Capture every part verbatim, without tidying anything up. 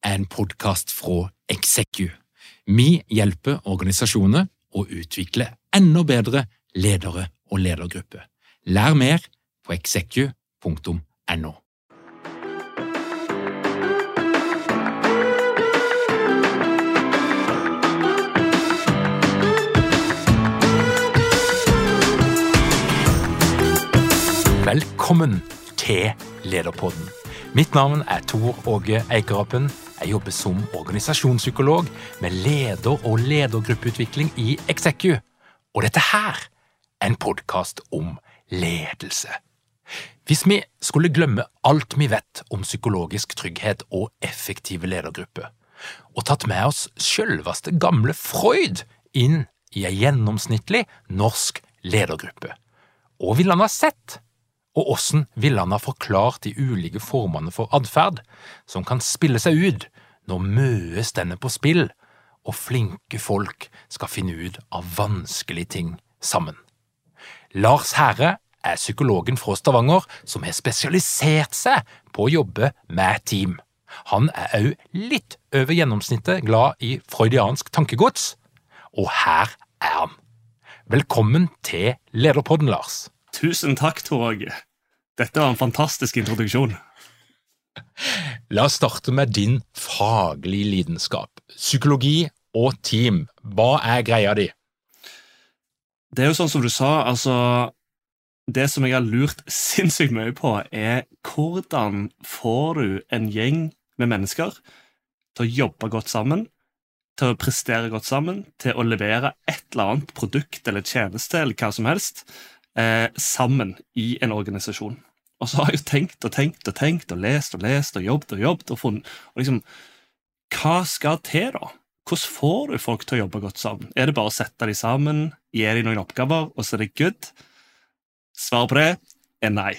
er en podcast fra Execu. Vi hjelper organisasjoner å utvikle enda bedre ledere og ledergrupper. Lær mer på execu punktum no. Velkommen til Lederpodden. Mitt navn er Tor Åge Eikerapen. Jeg jobber som organisasjonspsykolog med leder- og ledergruppeutvikling i Execu. Og dette her er en podcast om ledelse. Hvis vi skulle glemme alt vi vet om psykologisk trygghet og effektive ledergrupper, og tatt med oss selveste gamle Freud inn i en gjennomsnittlig norsk ledergruppe, og ville han ha sett, og hvordan ville han ha forklart de ulike formene for adferd som kan spille seg ut når mye stender på spill, og flinke folk skal finne ut av vanskelige ting sammen. Lars Herre er psykologen fra Stavanger som har spesialisert seg på å jobbe med team. Han er også litt over gjennomsnittet glad i freudiansk tankegods, og her er han. Velkommen til Lederpodden, Lars. Tusen takk, Tor Åge. Dette var en fantastisk introduksjon. La oss starte med din faglige lidenskap. Psykologi og team. Hva er greia di? Det er jo sånn som du sa, altså, det som jeg har lurt sinnssykt mye på er hvordan får du en gjeng med mennesker til å jobbe godt sammen, til å prestere godt sammen, til å levere et eller annet produkt eller tjeneste eller hva som helst eh, sammen i en organisasjon. Og så har jeg jo tenkt og tenkt og tenkt og lest og lest og jobbet og jobbet og funnet, og liksom, hva skal til da? Hvordan får du folk til å jobbe godt sammen? Er det bare å sette dem sammen, gi dem noen oppgaver, og så er det good? Svaret på det er nei.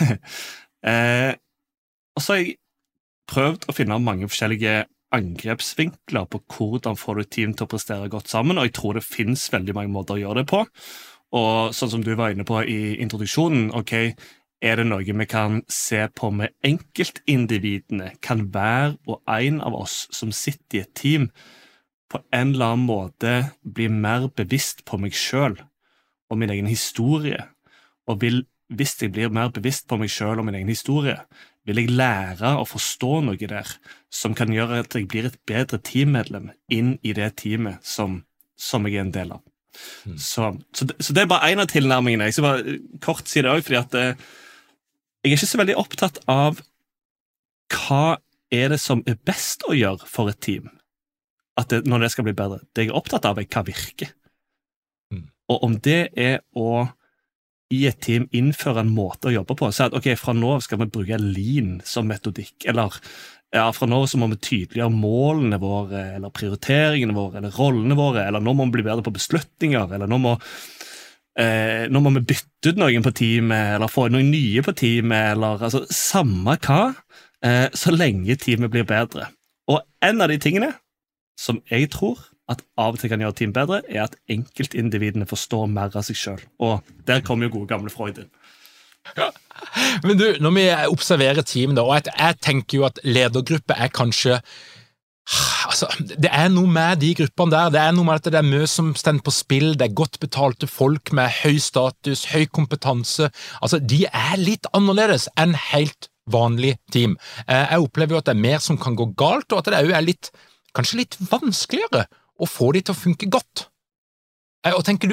eh, og så har jeg prøvd å finne mange forskjellige angrepsvinkler på hvordan får du team til å prestere godt sammen, og jeg tror det finnes veldig mange måter å gjøre det på. Og sånn som du var inne på i introduksjonen, ok, er det noe vi kan se på med enkeltindividene, kan hver og en av oss som sitter i et team på en eller annen måte bli mer bevisst på meg selv og min egen historie, og vil, hvis jeg blir mer bevisst på meg selv og min egen historie, vil jeg lære å forstå noe der som kan gjøre at jeg blir et bedre teammedlem inn i det teamet som, som jeg er en del av. Mm. Så, så, det, så det er bare en av tilnærmingene. Jeg skal bare kort si det også, fordi at eh, jeg er ikke så veldig opptatt av hva er det som er best å gjøre for et team, at det, når det skal bli bedre. Det jeg er opptatt av er hva virker. Mm. Og om det er å i et team innføre en måte å jobbe på, så at ok, fra nå skal vi bruke lean som metodikk, eller ja, fra nå så må vi tydeliggjøre målene våre, eller prioriteringene våre, eller rollene våre, eller nå må vi bli bedre på beslutninger, eller nå må, eh, nå må vi bytte ut noen på teamet, eller få noen nye på teamet, eller altså, samme hva, eh, så lenge teamet blir bedre. Og en av de tingene som jeg tror at av og til kan gjøre team bedre, er at enkeltindividene forstår mer av seg selv. Og der kommer jo gode gamle Freud inn. Ja. Men du, når vi observerer team da, og jeg, jeg tenker jo at ledergruppe er kanskje, altså, det er noe med de gruppene der, det er noe med at det er mye som stender på spill, det er godt betalte folk med høy status, høy kompetanse, altså de er litt annerledes enn helt vanlig team. Jeg opplever jo at det er mer som kan gå galt, og at det er litt, kanskje litt vanskeligere å få de til å funke godt. Hva tenker du?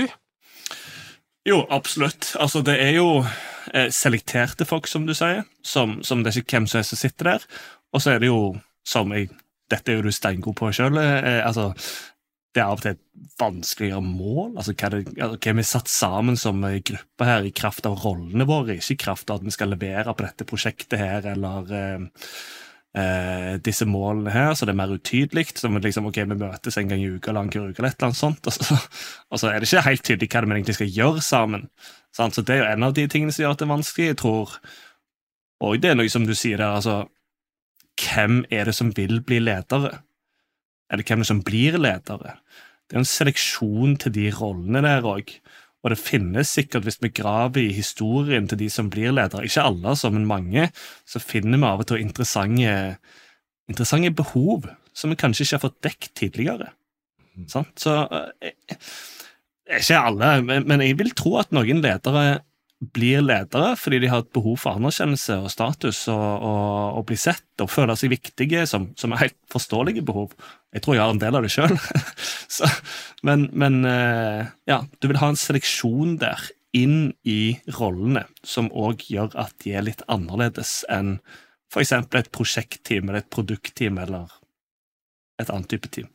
Jo, absolutt. Altså, det er jo eh, selekterte folk, som du sier, som, som det er ikke hvem som er som sitter der, og så er det jo, som jeg, dette er jo du steingod på selv, eh, altså, det er av og til et vanskeligere mål, altså hva, det, altså, hva vi er satt sammen som gruppe her i kraft av rollene våre, ikke i kraft av at vi skal levere på dette prosjektet her, eller eh, eh, disse målene her, så det er mer utydelig, så vi liksom, ok, vi møtes en gang i uka, eller en gang i uka, eller et eller annet sånt, og så, og så er det ikke helt tydelig hva det vi egentlig skal gjøre sammen, sant? Så det er jo en av de tingene som gjør at det er vanskelig, jeg tror, og det er noe som du sier der, altså, hvem er det som vil bli ledere? Eller hvem er det som blir ledere? Det er en seleksjon til de rollene der også, og det finnes sikkert, hvis vi graver i historien til de som blir ledere, ikke alle, altså, men mange, så finner vi av og til interessante interessante behov som vi kanskje ikke har fått dekket tidligere. Mm. Sant? Så eh, ikke alle, men, men jeg vil tro at noen ledere blir ledere fordi de har et behov for anerkjennelse og status og, og, og bli sett og føle seg viktige som, som er helt forståelige behov. Jeg tror jeg har en del av det selv. men men eh, ja, du vil ha en seleksjon der inn i rollene som også gjør at de er litt annerledes enn for eksempel et prosjektteam eller et produktteam eller et annet type team.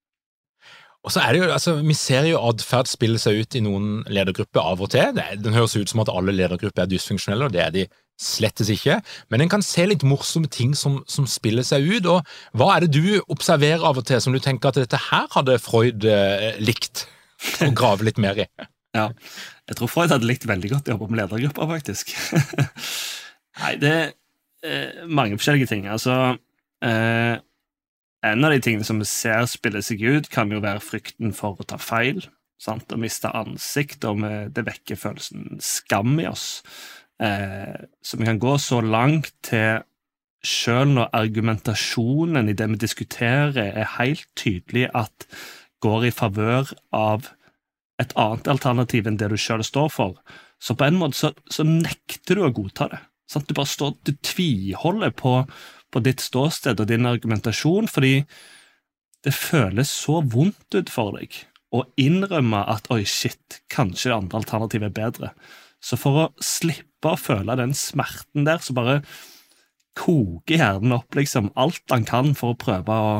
Og så er det jo, altså, vi ser jo adferd spille seg ut i noen ledergrupper av og til. Det, den høres ut som at alle ledergrupper er dysfunksjonelle, og det er de slettes ikke. Men en kan se litt morsomme ting som, som spiller seg ut, og hva er det du observerer av og til som du tenker at dette her hadde Freud eh, likt å grave litt mer i? Ja, jeg tror Freud hadde likt veldig godt å jobbe med ledergrupper, faktisk. Nei, det er eh, mange forskjellige ting. Altså, eh, en av de tingene som vi ser spille seg ut, kan jo være frykten for å ta feil, sant? Å miste ansikt, og med det vekker følelsen skam i oss. Eh, så vi kan gå så langt til, selv når argumentasjonen i det vi diskuterer er helt tydelig at går i favør av et annet alternativ enn det du selv står for, så på en måte så, så nekter du å godta det. Sant? Du bare står, du tviholder på, på ditt ståsted og din argumentasjon, fordi det føles så vondt ut for deg å innrømme at, oi shit, kanskje det andre alternativet er bedre. Så for å slippe å føle den smerten der, så bare koker hjernen opp liksom alt han kan for å prøve å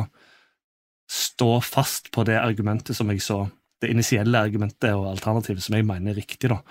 stå fast på det argumentet som jeg så, det initielle argumentet og alternativet som jeg mener er riktig da.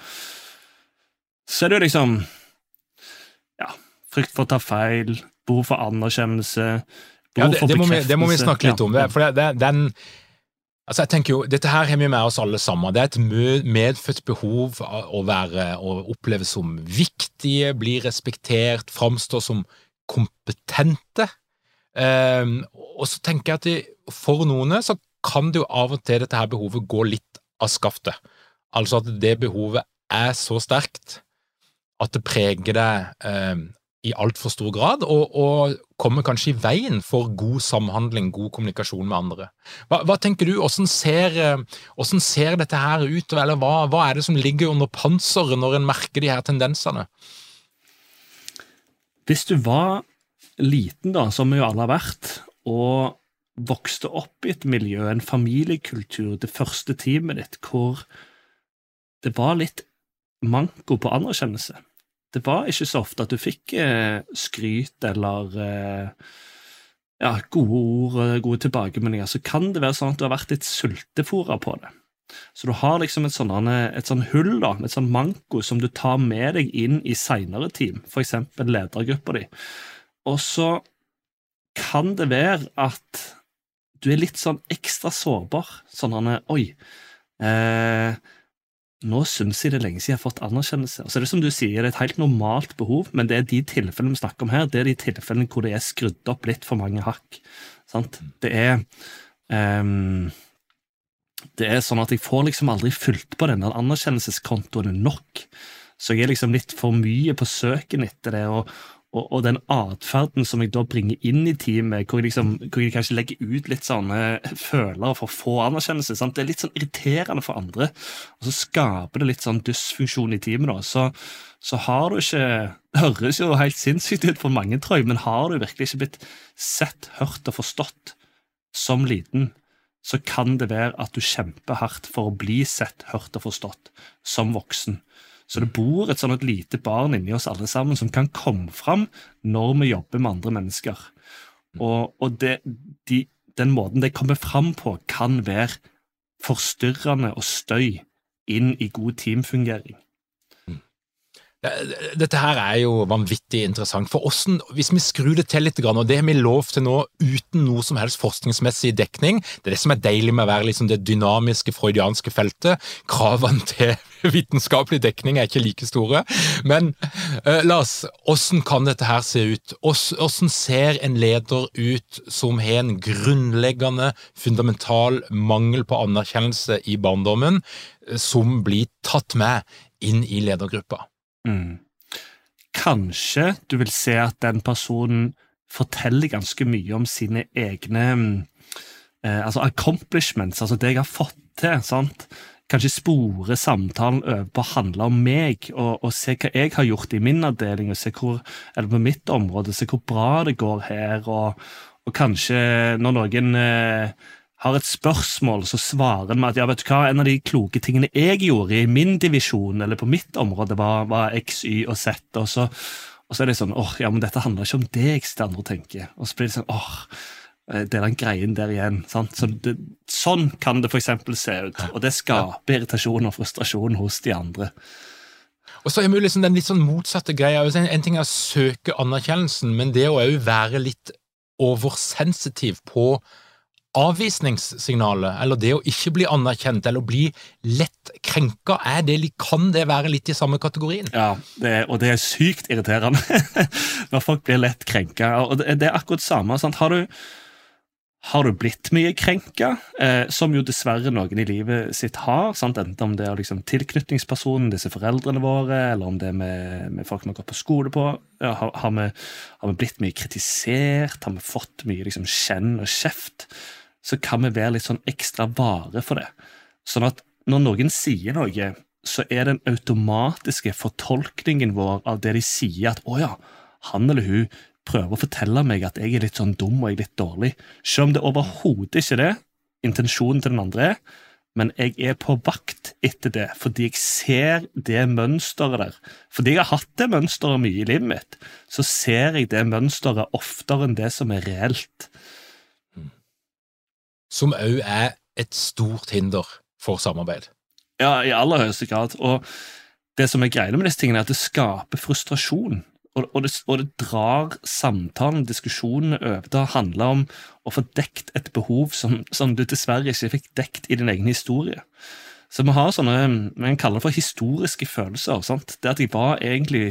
Så er det jo liksom, ja, frykt for å ta feil, behov for anerkjennelse, behov ja, det, for det bekreftelse. Må vi, det må vi snakke litt om, det, for det, det, den, altså jeg tenker jo, dette her har vi med oss alle sammen, det er et medfødt behov å være, å oppleve som viktige, bli respektert, framstå som kompetente, um, og så tenker jeg at det, for noen så kan det jo av og til dette her behovet gå litt av skaftet. Altså at det behovet er så sterkt at det preger deg eh, i alt for stor grad, og, og kommer kanskje i veien for god samhandling, god kommunikasjon med andre. Hva, hva tenker du? Hvordan ser, hvordan ser dette her ut? Eller hva, hva er det som ligger under panseret når en merker de her tendensene? Hvis du var liten da, som vi jo alle har vært, og vokste opp i et miljø, en familiekultur, det første teamet ditt, hvor det var litt manko på anerkjennelse. Det var ikke så ofte at du fikk eh, skryt eller eh, ja, gode ord, gode tilbakemeldinger, så kan det være sånn at du har vært litt sultefòret på det. Så du har liksom et sånn, et sånn hull, da, et sånn manko som du tar med deg inn i senere team, for eksempel ledergrupper di. Og så kan det være at du er litt sånn ekstra sårbar, sånn han er, oi, eh, nå synes jeg det er lenge siden jeg har fått anerkjennelse. Og så er det som du sier, det er et helt normalt behov, men det er de tilfellene vi snakker om her, det er de tilfellene hvor det er skrudd opp litt for mange hakk. Sant? Det er, um, det er sånn at jeg får liksom aldri fylt på denne anerkjennelseskontoen nok, så jeg er liksom litt for mye på søken etter det, og Og, og den adferden som jeg da bringer inn i teamet, hvor jeg, liksom, hvor jeg kanskje legger ut litt sånne følere for å få anerkjennelse, sant? Det er litt sånn irriterende for andre, og så skaper det litt sånn dysfunksjon i teamet da, så, så har du ikke, det høres jo helt sinnssykt ut for mange, tror jeg, men har du virkelig ikke blitt sett, hørt og forstått som liten, så kan det være at du kjemper hardt for å bli sett, hørt og forstått som voksen. Så det bor et sånn et lite barn inni oss alle sammen som kan komme fram når vi jobber med andre mennesker. Og, og det, de, den måten det kommer fram på kan være forstyrrende og støy inn i god teamfungering. Dette her er jo vanvittig interessant, for hvordan, hvis vi skrur det til litt, og det har vi lov til nå uten noe som helst forskningsmessig dekning, det er det som er deilig med å være liksom det dynamiske freudianske feltet, kravene til vitenskapelig dekning er ikke like store, men uh, Lars, hvordan kan dette her se ut? Hvordan ser en leder ut som har en grunnleggende, fundamental mangel på anerkjennelse i barndommen, som blir tatt med inn i ledergruppa? Mm. Kanskje du vil se at den personen forteller ganske mye om sine egne eh, altså accomplishments, altså det jeg har fått til, sant? Kanskje spore samtalen over på å handle om meg, og, og se hva jeg har gjort i min avdeling, og se hvor, eller på mitt område, se hvor bra det går her, og, og kanskje når noen eh, har et spørsmål, så svarer med at, ja, vet du hva, en av de kloke tingene jeg gjorde i min divisjon, eller på mitt område, var, var X, Y og Z, og så, og så er det sånn, åh, ja, men dette handler ikke om deg, det andre tenker, og så blir det sånn, åh, det er den greien der igjen, sant? Så det, sånn kan det for eksempel se ut, og det skaper irritasjon og frustrasjon hos de andre. Og så er det liksom den litt sånn motsatte greia. En, en ting er å søke anerkjennelsen, men det å jo være litt oversensitiv på avvisningssignalet, eller det å ikke bli anerkjent, eller bli lett krenka, er det, kan det være litt i samme kategorien? Ja, det, og det er sykt irriterende når folk blir lett krenka, og det, det er akkurat samme, sant? Har du Har du blitt mye krenka, eh, som jo dessverre noen i livet sitt har, sant? Enten om det er liksom tilknytningspersonen, disse foreldrene våre, eller om det er med, med folk vi har gått på skole på, ja, har, har, vi, har vi blitt mye kritisert, har vi fått mye liksom, skjenn og kjeft, så kan vi være litt sånn ekstra vare for det. Sånn at når noen sier noe, så er den automatiske fortolkningen vår av det de sier, at åja, han eller hun prøver å fortelle meg at jeg er litt sånn dum og jeg er litt dårlig, selv om det overhodet ikke er det, intensjonen til den andre er, men jeg er på vakt etter det, fordi jeg ser det mønsteret der. Fordi jeg har hatt det mønsteret mye i livet mitt, så ser jeg det mønsteret oftere enn det som er reelt. Som også er et stort hinder for samarbeid. Ja, i aller høyeste grad, og det som er greia med disse tingene er at det skaper frustrasjon. Og, og, det, og det drar samtalen, diskusjonene over til å handle om å få dekt et behov som, som du dessverre ikke fikk dekt i din egen historie. Så vi har sånne, vi kaller det for historiske følelser, sant? Det at jeg var egentlig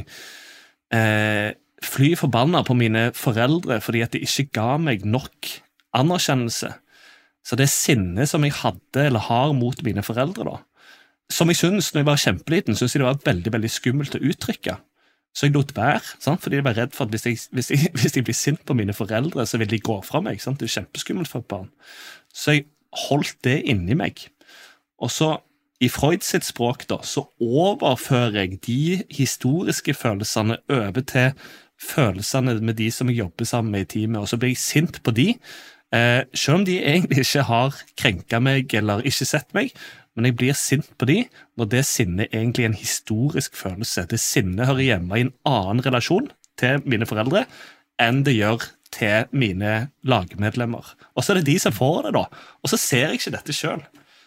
eh, fly forbannet på mine foreldre fordi at de ikke ga meg nok anerkjennelse. Så det sinne som jeg hadde eller har mot mine foreldre da, som jeg synes, når jeg var kjempeliten, synes jeg det var veldig, veldig skummelt å uttrykke. Så jeg lot være, sant? Fordi jeg var redd for at hvis jeg, hvis, jeg, hvis jeg blir sint på mine foreldre, så vil de gå fra meg. Sant? Det er kjempeskummelt for et barn. Så jeg holdt det inni meg. Og så, i Freuds sitt språk, da, så overfører jeg de historiske følelsene over til følelsene med de som jeg jobber sammen med i teamet, og så blir jeg sint på de, eh, selv om de egentlig ikke har krenket meg eller ikke sett meg, men jeg blir sint på de, når det sinnet egentlig er en historisk følelse. Det sinnet hører hjemme i en annen relasjon til mine foreldre, enn det gjør til mine lagmedlemmer. Og så er det de som får det da, og så ser jeg ikke dette selv.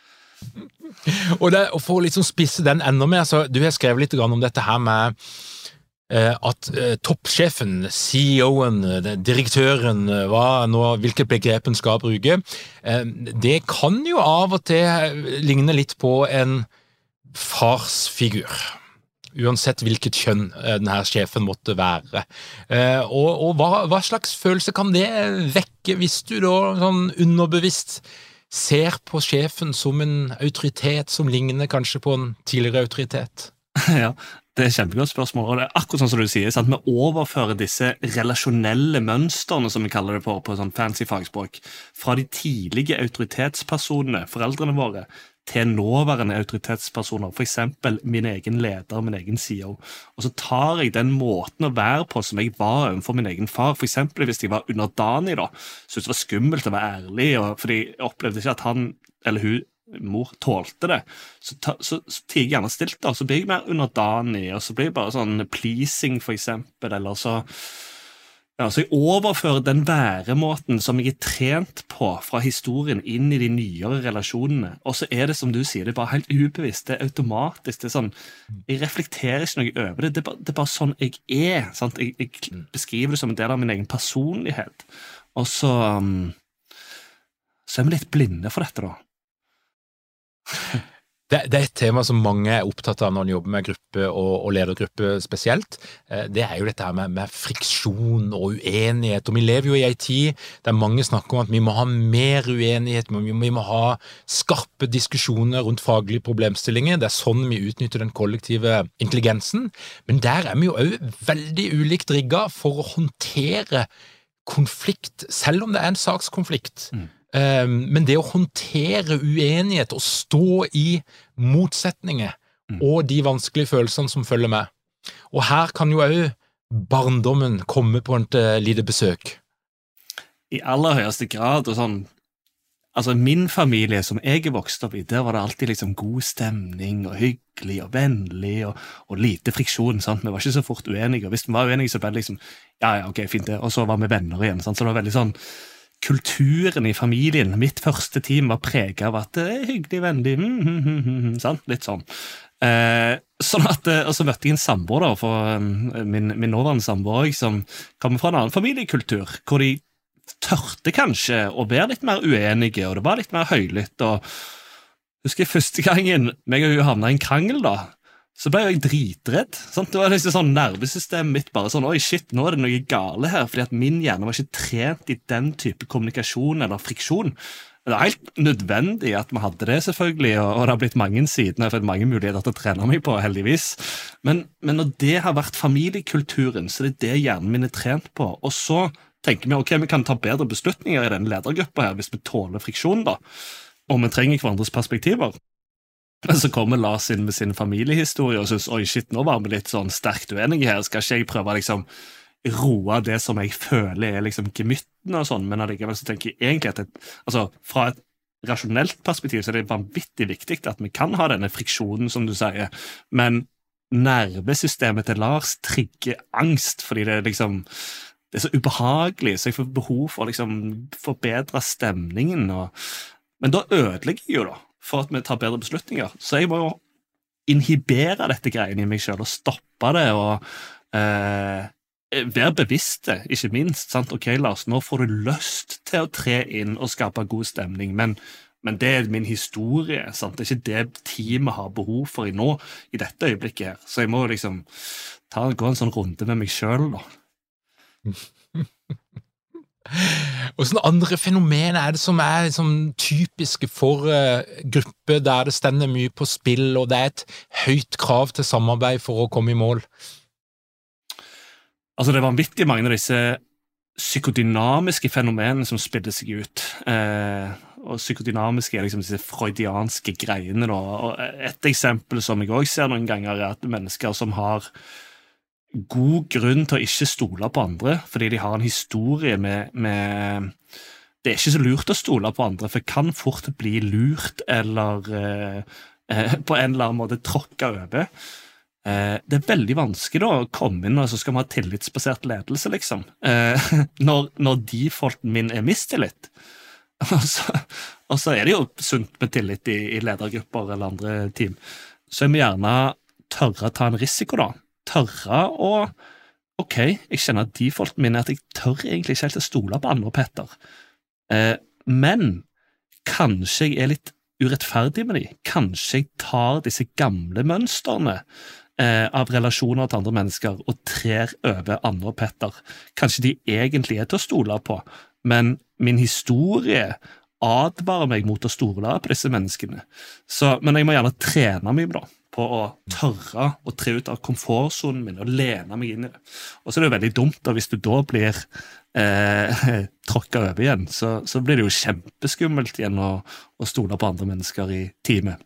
Og det, å få litt sånn spisse den enda mer, så du har skrevet litt om dette her med at eh, toppsjefen, C E O-en, direktøren, hva nå, hvilket begrep en skal bruke, eh, det kan jo av og til ligne litt på en farsfigur, uansett hvilket kjønn denne sjefen måtte være. Eh, og og hva, hva slags følelse kan det vekke hvis du da sånn underbevisst ser på sjefen som en autoritet som ligner kanskje på en tidligere autoritet? Ja, det er et kjempegodt spørsmål, og det er akkurat sånn som du sier, sant? Vi overfører disse relasjonelle mønsterne, som vi kaller det på, på sånn fancy fagspråk, fra de tidlige autoritetspersonene, foreldrene våre, til nåværende autoritetspersoner, for eksempel min egen leder, min egen C E O. Og så tar jeg den måten å være på som jeg var for min egen far, for eksempel hvis jeg var underdanig da, synes det var skummelt å være ærlig, og, fordi jeg opplevde ikke at han eller hun mor tålte det, så, ta, så, så tiger jeg gjerne stilt da, så blir jeg mer underdanig, og så blir jeg bare sånn pleasing for eksempel, eller så, ja, så jeg overfører den væremåten som jeg er trent på fra historien inn i de nyere relasjonene, og så er det som du sier, det er bare helt ubevisst, det er automatisk, det er sånn, jeg reflekterer ikke noe over det, det er bare, det er bare sånn jeg er, sant? Jeg, jeg beskriver det som en del av min egen personlighet, og så, um, så er vi litt blinde for dette da. Det, det er et tema som mange er opptatt av når de jobber med gruppe og, og ledergruppe spesielt. Det er jo dette her med, med friksjon og uenighet, og vi lever jo i en tid der mange snakker om at vi må ha mer uenighet, vi må, vi må ha skarpe diskusjoner rundt faglige problemstillinger, det er sånn vi utnytter den kollektive intelligensen, men der er vi jo også veldig ulikt rigget for å håndtere konflikt, selv om det er en sakskonflikt, Mm. um, men det å håndtere uenighet og stå i motsetninger Mm. og de vanskelige følelsene som følger med. Og her kan jo også barndommen komme på et uh, lite besøk. I aller høyeste grad, og sånn, altså min familie som jeg er vokst opp i, der var det alltid liksom god stemning, og hyggelig, og vennlig, og, og lite friksjon, sant? Vi var ikke så fort uenige, og hvis vi var uenige, så ble det liksom, ja, ja, ok, fint det, og så var vi venner igjen, sant? Så det var veldig sånn, kulturen i familien, mitt første team var preget av at det er hyggelig, vennlig, mm, mm, mm, mm, mm, sant? Litt sånn. Eh, sånn at, og så møtte jeg en samboer da, for um, min, min nåværende samboer, som kommer fra en annen familiekultur, hvor de tørte kanskje å være litt mer uenige, og det var litt mer høylytt, og husker jeg første gangen meg og hun havnet i en krangel da, så ble jeg dritredd, sant? Det var liksom sånn nervesystemet mitt bare sånn, oi shit, nå er det noe gale her, fordi at min hjerne var ikke trent i den type kommunikasjon eller friksjon. Det er helt nødvendig at vi hadde det selvfølgelig, og, og det har blitt mange siden, jeg har fått mange muligheter til å trene meg på, heldigvis. Men, men når det har vært familiekulturen, så er det det hjernen min er trent på, og så tenker vi, ok, vi kan ta bedre beslutninger i denne ledergruppa her, hvis vi tåler friksjon da, og vi trenger hverandres perspektiver. Men så kommer Lars inn med sin familiehistorie og synes, oi shit, nå var vi litt sånn sterkt uenige her, skal ikke jeg prøve liksom roe det som jeg føler er liksom gemytten og sånn, men allikevel så tenker jeg egentlig at det, altså, fra et rasjonelt perspektiv så er det vanvittig viktig at vi kan ha denne friksjonen, som du sier, men nervesystemet til Lars trigger angst, fordi det er liksom det er så ubehagelig, så jeg får behov for å liksom, forbedre stemningen. Og, men da ødelegger jeg jo da, for at vi tar bedre beslutninger. Så jeg må jo inhibere dette greiene i meg selv, og stoppe det, og eh, være bevisste, ikke minst. Sant? Ok, Lars, nå får du lyst til å tre inn og skape god stemning, men, men det er min historie. Sant? Det er ikke det teamet har behov for i nå, i dette øyeblikket her. Så jeg må liksom ta, gå en sånn runde med meg selv da. Og sånne andre fenomener er det som er liksom, typiske for uh, grupper der det stender mye på spill, og det er et høyt krav til samarbeid for å komme i mål? Altså det er vanvittig mange av disse psykodynamiske fenomenene som spiller seg ut. Eh, og psykodynamiske er liksom disse freudianske greiene da. Og et eksempel som jeg også ser noen ganger er at mennesker som har god grunn til å ikke stole på andre, fordi de har en historie med, med det er ikke så lurt å stole på andre, for kan fort bli lurt eller eh, eh, på en eller annen måte tråkke over. Eh, det er veldig vanskelig da, å komme inn og så skal man ha tillitsbasert ledelse liksom, eh, når, når defaulten min er mistillit. Og så, og så er det jo sunt med tillit i, i ledergrupper eller andre team. Så jeg må gjerne tørre å ta en risiko da, tørre å, ok, jeg kjenner at defaulten min er at jeg tør egentlig ikke helt å stole på andre, Petter. Eh, men kanskje jeg er litt urettferdig med de. Kanskje jeg tar disse gamle mønsterne eh, av relasjoner til andre mennesker og trer over andre, Petter. Kanskje de egentlig er til å stole på, men min historie advarer meg mot å stole på disse menneskene. Så, men jeg må gjerne trene meg da, på å tørre å tre ut av komfortzonen min og lene meg inn i det. Og så er det jo veldig dumt da, hvis du da blir eh, tråkket over igjen, så, så blir det jo kjempeskummelt igjen å, å stole på andre mennesker i teamet.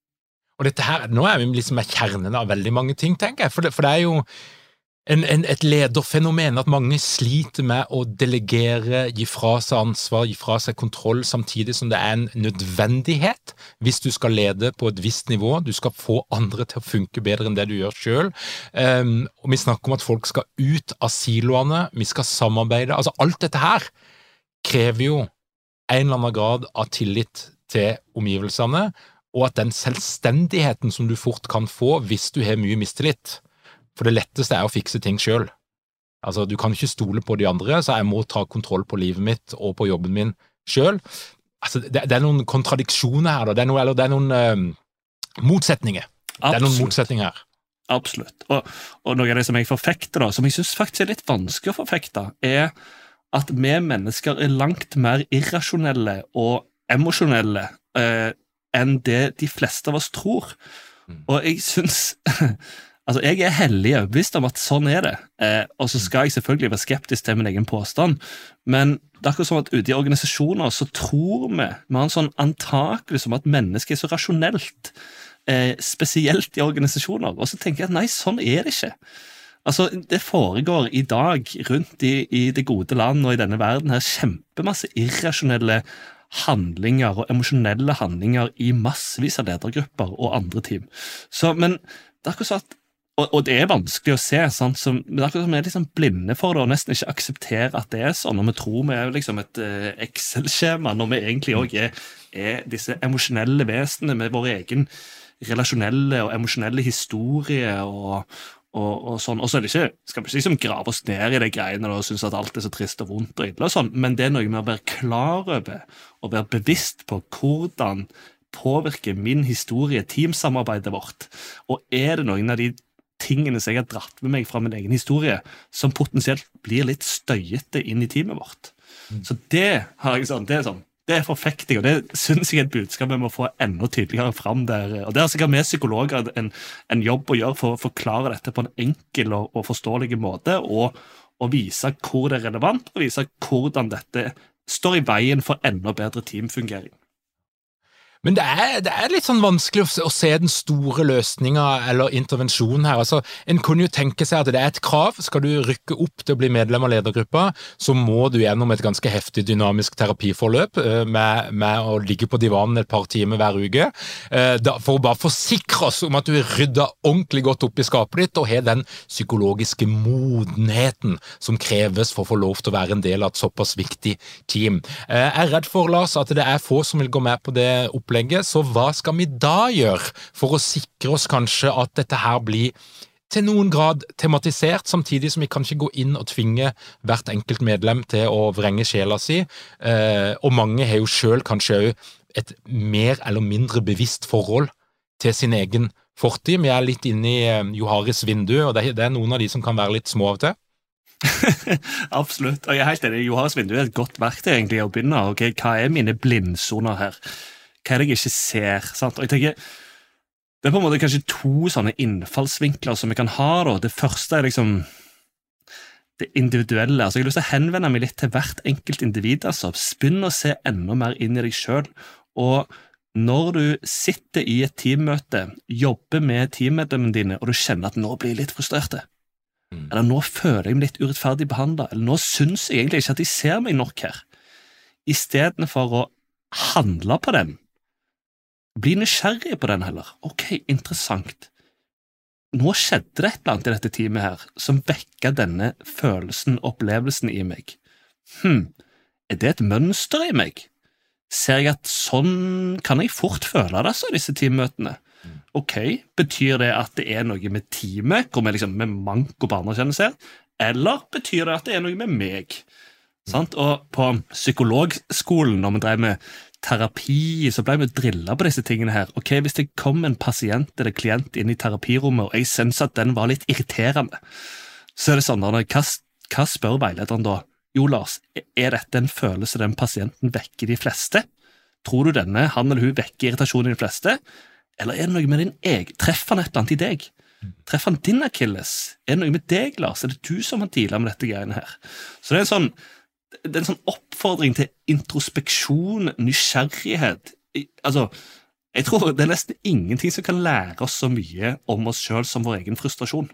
Og dette her, nå er vi liksom med kjernen av veldig mange ting, tenker jeg, for det, for det er jo en, en, et lederfenomen at mange sliter med å delegere, gi fra seg ansvar, gi fra seg kontroll, samtidig som det er en nødvendighet hvis du skal lede på et visst nivå, du skal få andre til å funke bedre enn det du gjør selv. Um, og vi snakker om at folk skal ut av siloene, vi skal samarbeide, altså alt dette her krever jo en eller annen grad av tillit til omgivelsene, og at den selvstendigheten som du fort kan få hvis du har mye mistillit. For det letteste er å fikse ting selv. Altså, du kan ikke stole på de andre, så jeg må ta kontroll på livet mitt og på jobben min selv. Altså, det, det er noen kontradiksjoner her, da. Det er, noe, eller det er noen um, motsetninger. Absolutt. Det er noen motsetninger her. Absolutt. Og, og noe av det som jeg forfekter, da, som jeg synes faktisk er litt vanskelig å forfekte, er at vi mennesker er langt mer irrasjonelle og emosjonelle eh, enn det de fleste av oss tror. Mm. Og jeg synes Altså, jeg er hellig overbevist om at sånn er det, eh, og så skal jeg selvfølgelig være skeptisk til min egen påstand, men det er akkurat som at ute i organisasjoner så tror vi, vi har en sånn antakelig som at mennesket er så rasjonelt, eh, spesielt i organisasjoner, og så tenker jeg at nei, sånn er det ikke. Altså, det foregår i dag rundt i, i det gode land og i denne verden her kjempemasse irrasjonelle handlinger og emosjonelle handlinger i massevis av ledergrupper og andre team. Så, men det er akkurat sånn at, og, og det er vanskelig å se, sant? Så, men det er akkurat som vi er liksom blinde for det og nesten ikke aksepterer at det er sånn, og vi tror vi er liksom et uh, Excel-skjema når vi egentlig også er, er disse emosjonelle vesenene med vår egen relasjonelle og emosjonelle historie og Og, og sånn, og så er det ikke, skal vi ikke liksom grave oss ned i det greiene og synes at alt er så trist og vondt og ille og sånn, men det er noe med å være klar over og være bevisst på hvordan påvirker min historie teamsamarbeidet vårt, og er det noen av de tingene som jeg har dratt med meg fra min egen historie som potensielt blir litt støyete inn i teamet vårt. Mm. Så det har jeg sånn, det er sånn, det er forfektig, og det synes jeg er et budskap vi må få enda tydeligere frem der. Og det er sikkert med psykologer en, en jobb å gjøre for å forklare dette på en enkel og, og forståelig måte, og, og vise hvor det er relevant, og vise hvordan dette står i veien for enda bedre teamfungering. Men det er, det er litt sånn vanskelig å se, å se den store løsningen eller intervensjonen her. Altså, en kunne jo tenke seg at det er et krav. Skal du rykke opp til å bli medlem av ledergruppa, så må du gjennom et ganske heftig dynamisk terapiforløp med, med å ligge på divanen et par timer hver uke, for å bare forsikre oss om at du er ryddet ordentlig godt opp i skapet ditt og har den psykologiske modenheten som kreves for å få lov til å være en del av et såpass viktig team. Jeg er redd for, Lars, at det er få som vil gå med på det opp så hva skal vi da gjøre for å sikre oss kanskje at dette her blir til noen grad tematisert, samtidig som vi kan ikke gå inn og tvinge hvert enkelt medlem til å vrenge sjela si, eh, og mange har jo selv kanskje et mer eller mindre bevisst forhold til sin egen fortid. Vi er litt inne i eh, Joharis vindu, og det, det er noen av de som kan være litt små av til. Absolutt, og jeg er helt enig, Joharis vindu er et godt verktøy egentlig å begynne. Okay, hva er mine blindsoner her? Hva er det jeg ikke ser, sant? Og jeg tenker, det er på en måte kanskje to sånne innfallsvinkler som vi kan ha da. Det første er liksom det individuelle. Altså, jeg har lyst til å henvende meg litt til hvert enkelt individ, altså. Begynn å se enda mer inn i deg selv. Og når du sitter i et teammøte, jobber med teammedlemmene dine, og du kjenner at nå blir jeg litt frustrert, mm. eller nå føler jeg meg litt urettferdig behandlet, eller nå synes jeg egentlig ikke at de ser meg nok her, i stedet for å handle på den, bli nysgjerrig på den heller. Ok, interessant. Nå skjedde det et eller annet i dette teamet her, som vekket denne følelsen, opplevelsen i meg. Hm, er det et mønster i meg? Ser jeg at sånn kan jeg fort føle det, så disse teammøtene? Ok, betyr det at det er noe med teamet, hvor vi liksom med manko på anerkjennelse, eller betyr det at det er noe med meg? Sant? Og på psykologskolen, når vi drev med terapi, så ble vi drillet på disse tingene her. Ok, hvis det kom en pasient eller klient inn i terapirommet, og jeg synes at den var litt irriterende, så er det sånn, hva, hva spør veilederen da? Jo, Lars, er dette en følelse den pasienten vekker de fleste? Tror du denne, han eller hun, vekker irritasjon i de fleste? Eller er det noe med din egen? Treffer han et eller annet i deg? Treffer han din Achilles? Er det noe med deg, Lars? Er det du som har dealet med dette greiene her? Så det er en sånn det er en sånn oppfordring til introspeksjon, nysgjerrighet. Altså, jeg tror det er nesten ingenting som kan lære oss så mye om oss selv som vår egen frustrasjon.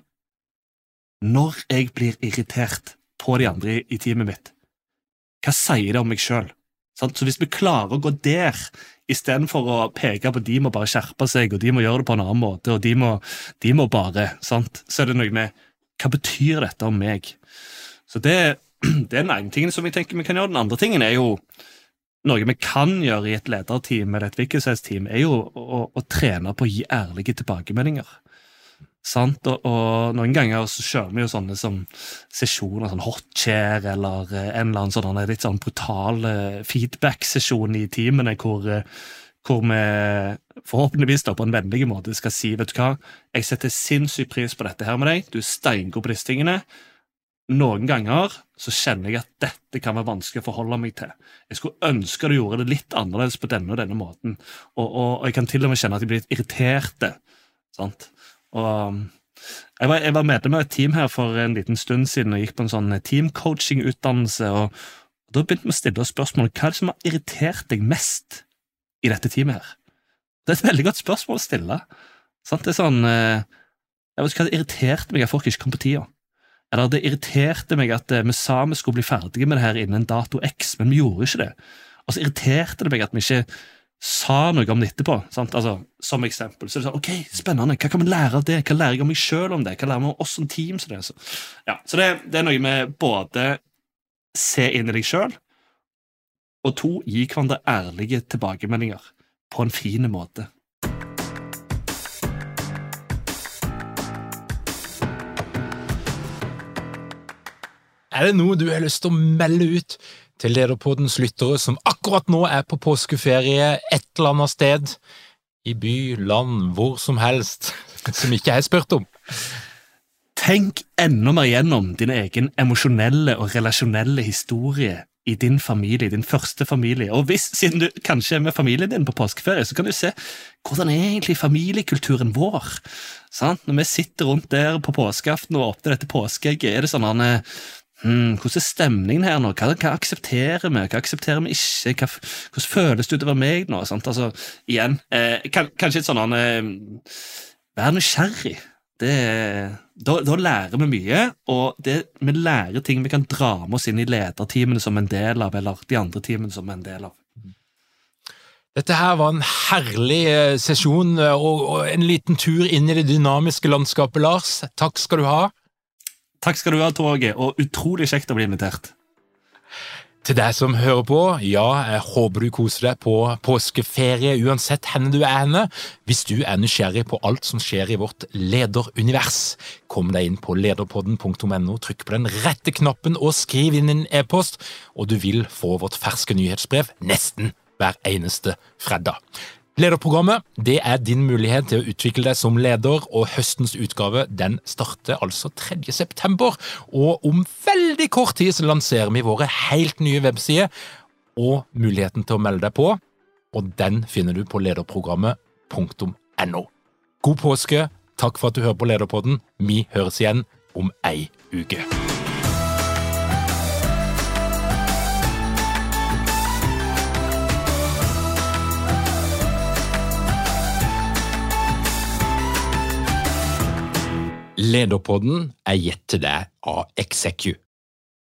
Når jeg blir irritert på de andre i teamet mitt, hva sier det om meg selv? Så hvis vi klarer å gå der, i stedet for å peke på de må bare skjerpe seg, og de må gjøre det på en annen måte, og de må, de må bare, sant? Så er det noe med, hva betyr dette om meg? Så det Det er den ene tingen som vi tenker vi kan gjøre. Den andre tingen er jo noe vi kan gjøre i et lederteam eller et virksomhetsteam, er jo å, å, å trene på å gi ærlige tilbakemeldinger. Sant? Og, og noen ganger så kjører vi jo sånne som sesjoner, sånn hotchair eller en eller annen sånn litt sånn brutal feedback-sesjon i teamene hvor, hvor vi forhåpentligvis da på en vennlig måte skal si, vet du hva, jeg setter sinnssykt pris på dette her med deg, du er steingod på disse tingene. Noen ganger så kjenner jeg at dette kan være vanskelig å forholde meg til. Jeg skulle ønske du gjorde det litt annerledes på denne og denne måten, og, og, og jeg kan til og med kjenne at jeg blir litt irriterte, sant? Og Jeg var, jeg var medlem av et team her for en liten stund siden og gikk på en sånn teamcoaching-utdannelse, og da begynte vi å stille oss spørsmål, hva er det som har irritert deg mest i dette teamet her? Det er et veldig godt spørsmål å stille. Sant? Det er sånn, jeg vet ikke hva det irriterte meg at folk ikke kom på tida. Eller det irriterte meg at vi sa vi skulle bli ferdige med det her innen dato X, men vi gjorde ikke det. Og så irriterte det meg at vi ikke sa noe om det etterpå. Sant? Altså, som eksempel, så er det sånn, ok, spennende, hva kan vi lære av det? Hva lærer jeg om meg selv om det? Hva lærer vi om oss som team? Så det, så. Ja, så det, det er noe med både se inn i deg selv, og to, gi hverandre ærlige tilbakemeldinger på en fin måte. Er det noe du har lyst til å melde ut til Lederpoddens lyttere som akkurat nå er på påskeferie et eller annet sted, i by, land, hvor som helst, som ikke jeg har spurt om? Tenk enda mer gjennom din egen emosjonelle og relasjonelle historie i din familie, din første familie. Og hvis, siden du kanskje er med familien din på påskeferie, så kan du se hvordan er egentlig familiekulturen vår. Sant? Når vi sitter rundt der på påskeaften og åpner dette påskeegget, er det sånn han Hmm, hvordan er stemningen her nå? Hva, hva aksepterer vi? Hva aksepterer vi ikke? Hva, hvordan føles det ut over meg nå? Sant? Altså, igjen, eh, kan, kanskje et sånn han, eh, vær nysgjerrig. Det, da, da lærer vi mye, og det, vi lærer ting vi kan dra med oss inn i lederteamene som en del av, eller de andre teamene som en del av. Dette her var en herlig sesjon, og, og en liten tur inn i det dynamiske landskapet, Lars. Takk skal du ha. Takk skal du ha, Tor Åge, og utrolig kjekt å bli invitert. Til deg som hører på, ja, jeg håper du koser deg på påskeferie, uansett henne du er henne. Hvis du er nysgjerrig på alt som skjer i vårt lederunivers, kom deg inn på lederpodden punktum no, trykk på den rette knappen og skriv inn en e-post, og du vil få vårt ferske nyhetsbrev nesten hver eneste fredag. Lederprogrammet, det er din mulighet til å utvikle deg som leder, og høstens utgave, den starter altså tredje september, og om veldig kort tid så lanserer vi våre helt nye websider, og muligheten til å melde deg på, og den finner du på lederprogrammet punktum no. God påske, takk for at du hører på Lederpodden, vi høres igjen om ei uke. Lederpodden er gitt til deg av Execu.